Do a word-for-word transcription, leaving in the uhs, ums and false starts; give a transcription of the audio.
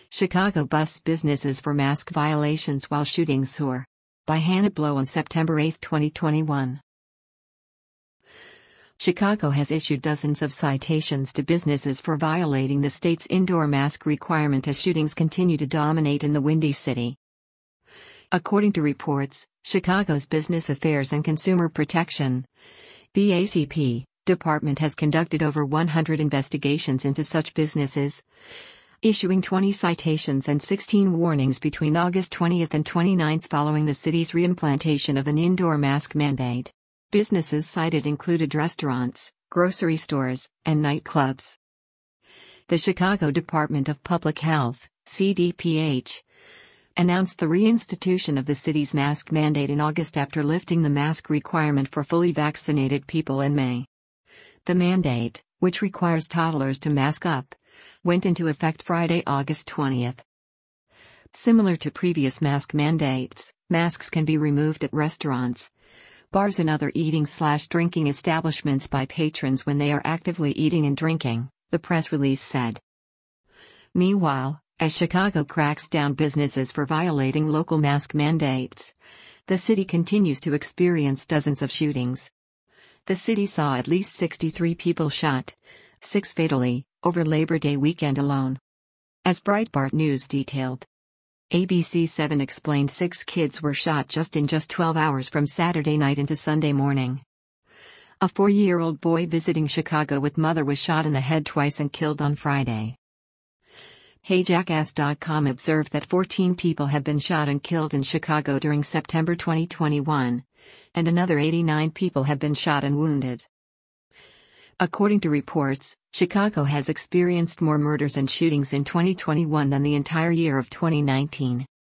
Chicago busts businesses for mask violations while shootings soar. By Hannah Blow on September eighth, twenty twenty-one. Chicago has issued dozens of citations to businesses for violating the state's indoor mask requirement as shootings continue to dominate in the Windy City. According to reports, Chicago's Business Affairs and Consumer Protection (B A C P) department has conducted over one hundred investigations into such businesses, issuing twenty citations and sixteen warnings between August twentieth and twenty-ninth following the city's reimplantation of an indoor mask mandate. Businesses cited included restaurants, grocery stores, and nightclubs. The Chicago Department of Public Health, C D P H, announced the reinstitution of the city's mask mandate in August after lifting the mask requirement for fully vaccinated people in May. The mandate, which requires toddlers to mask up, went into effect Friday, August twentieth. Similar to previous mask mandates, masks can be removed at restaurants, bars and other eating-slash-drinking establishments by patrons when they are actively eating and drinking, the press release said. Meanwhile, as Chicago cracks down businesses for violating local mask mandates, the city continues to experience dozens of shootings. The city saw at least sixty-three people shot, six fatally, over Labor Day weekend alone. As Breitbart News detailed, A B C seven explained six kids were shot just in just twelve hours from Saturday night into Sunday morning. A four-year-old boy visiting Chicago with mother was shot in the head twice and killed on Friday. Hey Jackass dot com observed that fourteen people have been shot and killed in Chicago during September twenty twenty-one, and another eighty-nine people have been shot and wounded. According to reports, Chicago has experienced more murders and shootings in twenty twenty-one than the entire year of twenty nineteen.